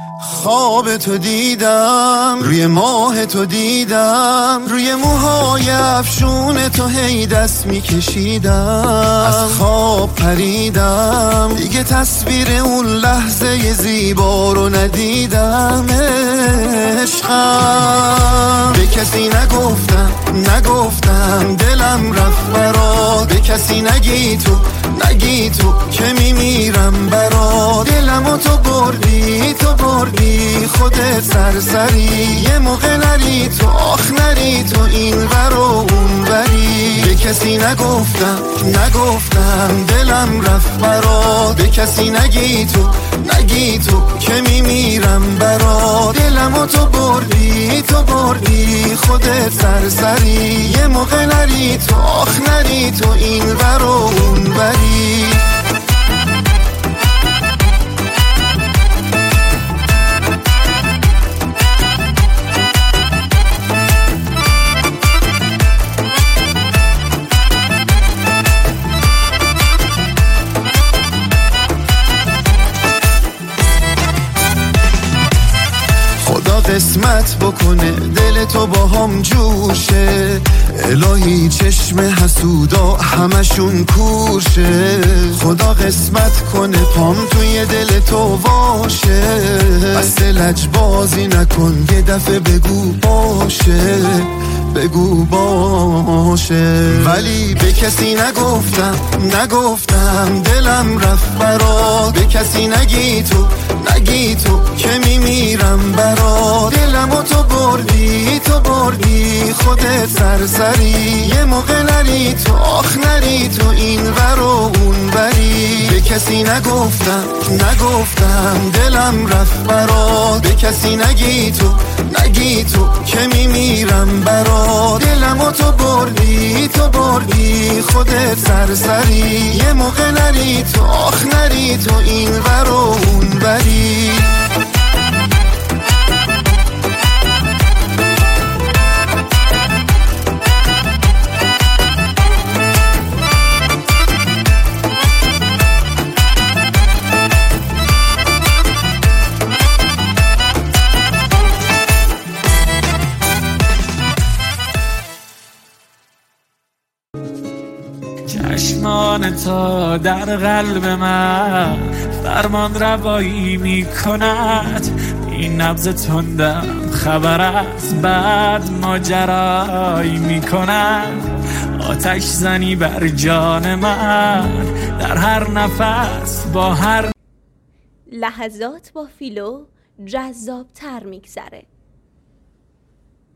خواب تو دیدم، روی ماه تو دیدم، روی موهای افشون تو هی دست میکشیدم. از خواب پریدم، دیگه تصویر اون لحظه زیبا رو ندیدم. عشقم به کسی نگفتم دلم رفت برات. به کسی نگی تو که میمیرم برات. دلمو تو بردی خودت سرسری. یه موقع نری تو آخ نری تو این ور و اون وری. به کسی نگفتم دلم رفت برات. به کسی نگی تو که میمیرم برات. دلمو تو بردی خودت سرسری. یه موقع نری تو آخ نری تو این ور و اون وری. قسمت بکنه دل تو با هم جوشه. الهی چشم حسودا همشون کورشه. خدا قسمت کنه پام توی دل تو واشه. بس لجبازی نکن یه دفعه بگو باشه. ولی به کسی نگفتم دلم رفت برات. به کسی نگی تو که میمیرم برات. دلمو تو بردی خودت سرسری. یه موقع نری تو آخ نری تو این ور و اون وری. به کسی نگفتم دلم رفت برات. به کسی نگی تو که میمیرم برات. دلمو تو بردی خودت سرسری. یه موقع نری تو آخ نری تو این ور و اون وری. چشمان تا در قلب من فرمان روایی میکند. این نبض تندم خبر از بعد ماجرایی میکند. آتش زنی بر جان من در هر نفس با هر لحظات با فیلو جذاب تر میگذره.